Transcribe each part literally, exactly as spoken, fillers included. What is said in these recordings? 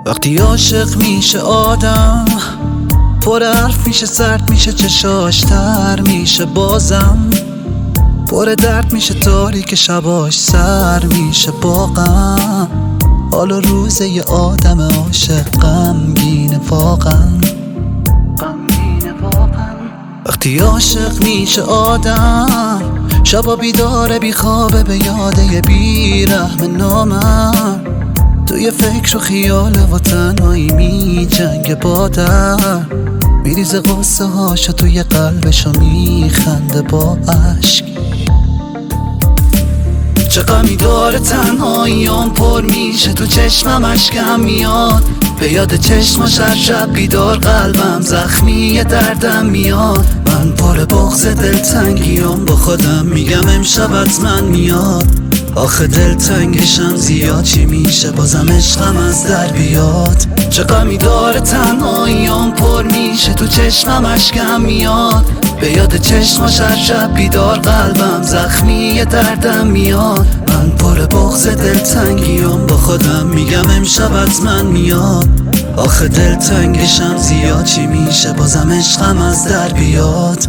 وقتی عاشق میشه آدم پر حرف میشه، سرد میشه، چشاش تر میشه، بازم پر درد میشه، تاریک شباش سر میشه با غم. حالا روز یه آدم عاشق غمگینه واقعا، غمگینه واقعا. وقتی عاشق میشه آدم شبا بیداره بیخوابه به یاده بیرحم نامم، توی فکر و خیال و تنهایی می جنگ با در، میریزه غصه هاشو توی قلبشو میخنده با عشق. چه غمی داره تنهاییام پر میشه، تو چشمم اشکم میاد، به یاد چشماش هر شب بیدار قلبم زخمی دردم میاد. من پر بغض دلتنگیام با خودم میگم امشب حتما میاد، آخه دلتنگشم زیاد چی میشه بازم عشقم از در بیاد. چه غمی داره تنهاییام پر میشه، تو چشمم اشکم میاد، به یاد چشماش هر شب بیدار قلبم زخمی دردم میاد. من پر بغض دلتنگیام با خودم میگم امشب حتما میاد، آخه دلتنگشم زیاد چی میشه بازم عشقم از در بیاد.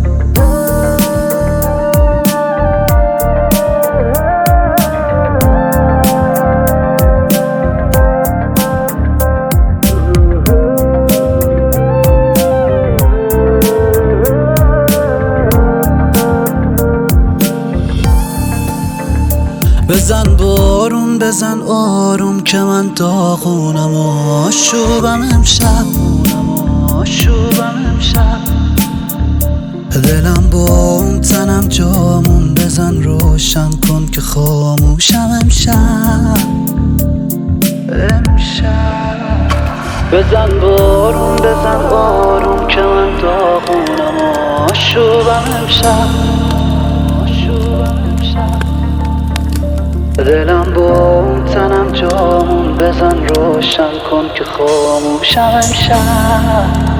بزن بارون بزن آروم که من داغونم و آشوبم امشب، آشوبم امشب. دلم با اون تنم جامون، بزن روشن کن که خاموشم امشب، امشب. بزن بارون بزن آروم که من داغونم و آشوبم امشب، آشوبم امشب. دلم با اون تنم جامون، بزن روشن کن که خاموشم امشب،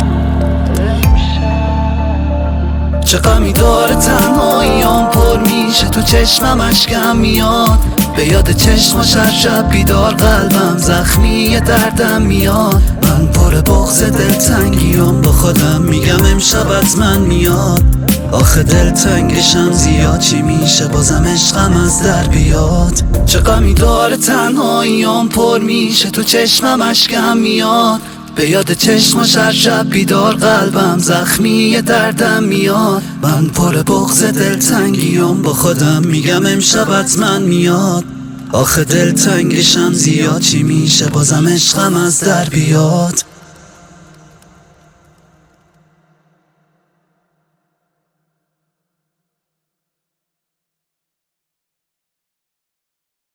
امشب. چه غمی داره تنهاییام پر میشه، تو چشمم اشکم میاد، به یاد چشماش هر شب بیدار قلبم زخمی دردم میاد. من پر بغض دلتنگیام با خودم میگم امشب حتما میاد، آخه دلتنگشم زیاد چی میشه بازم عشقم از در بیاد. چه غمی داره تنهاییام پر میشه، تو چشمم اشکم میاد، به یاد چشماش هر شب بیدار قلبم زخمی دردم میاد. من پر بغض دلتنگیام با خودم میگم امشب حتما میاد، آخه دلتنگشم زیاد چی میشه بازم عشقم از در بیاد.